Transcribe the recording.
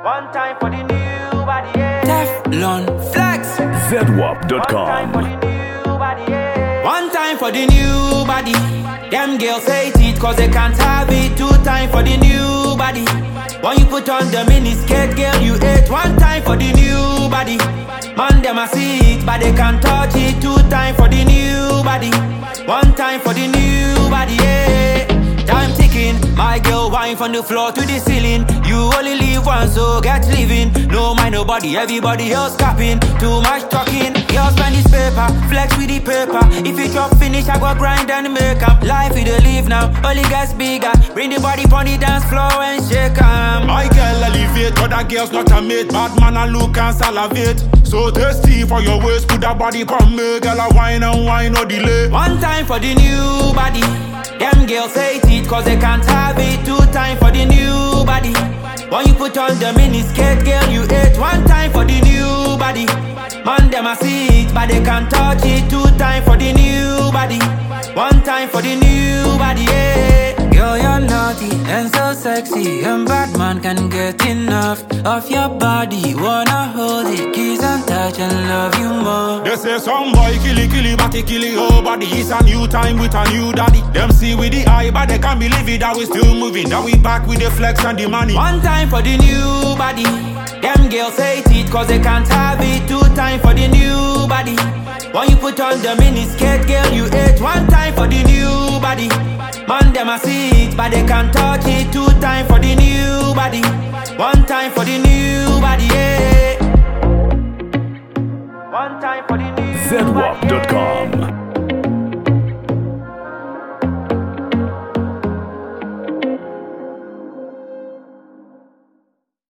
One time for the new body, yeah. Teflon Flex. ZWAP.com. One time for the new body. Them girls hate it cause they can't have it. Two time for the new body. When you put on the mini skirt, girl, you hate. One time for the new body. Man, them a see it, but they can't touch it. Two time for the new body. One time for the new body, yeah. Time ticking, my girl wine from the floor to the ceiling. You only live once, so get living. No mind nobody, everybody else capping. Too much talking, girl spend this paper. Flex with the paper. If you drop finish, I go grind and make up. Life you don't live now, only gets bigger. Bring the body on the dance floor and shake 'em. My girl elevate, other girls not a mate. Bad man a look and salivate. So thirsty for your waist, put that body on me. Girl a wine and wine, no delay. One time for the new body. Them girls hate it cause they can't have it. Two time for the new body. When you put on the mini skirt, girl, you hate. One time for the new body. Man, them a see it, but they can't touch it. Two time for the new body. One time for the new body, yeah. Girl, you're naughty and so sexy, and bad man can get enough of your body. Wanna hold it, kiss and touch and love you more. They say some boy killy, but he kill your body. It's a new time with a new daddy. Them see with the eye, but they can't believe it that we still moving. That we back with the flex and the money. One time for the new body. Them girls hate it cause they can't have it. Two time for the new body. When you put on the mini skirt, girl, you hate. One time for the new body. Man, them a see it, but they can't touch it. Two time for the new body. One time for the new body, yeah. One time for the new body, yeah. ZWAP.com.